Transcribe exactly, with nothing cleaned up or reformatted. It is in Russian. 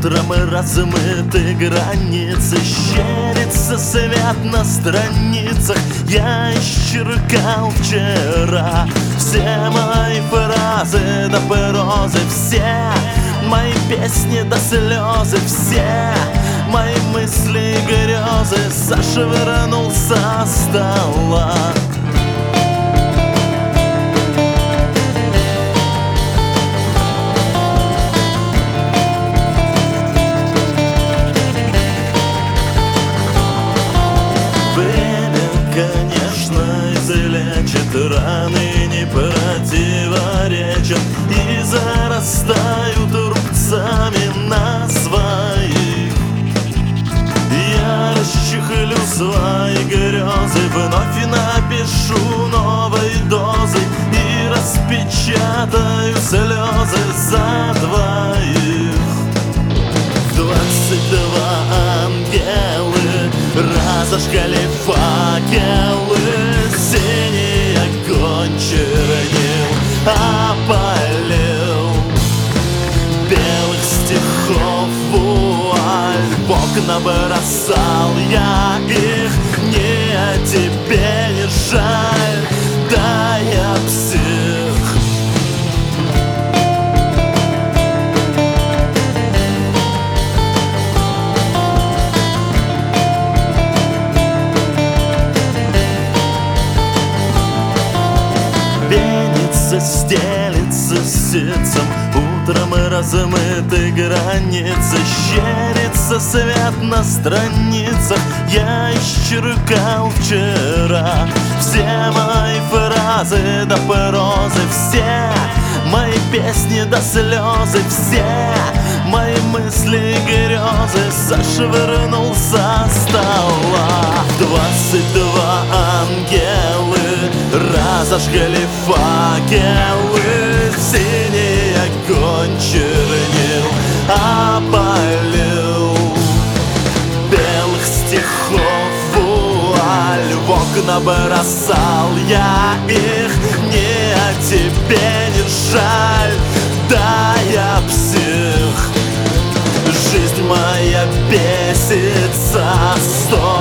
Утром размыты границы, щерится свет на страницах. Я исчеркал вчера все мои фразы до прозы, все мои песни до слезы, все мои мысли и грезы зашвырнул со стола. Конечно, излечит раны, не противоречат и зарастают рубцами на своих. Я расчехлю свои грезы, вновь напишу новой дозой и распечатаю слезы за двоих. Двадцать два ангелы разожгли факелы, синий огонь чернил опалил. Белых стихов вуаль в окна бросал я их. Не, тебе не жаль, да я псих. Пенится, стелится ситцем, утром размыты границы, щерится свет на страницах. Я исчеркал вчера все мои фразы до прозы, все мои песни до слезы, все мои мысли и грезы зашвырнул со стола. Двадцать два ангелы разожгли факелы, синий огонь чернил опалил. Белых стихов вуаль в окна бросал я их. Не, тебе не жаль, да я псих. Жизнь моя бесится, стой.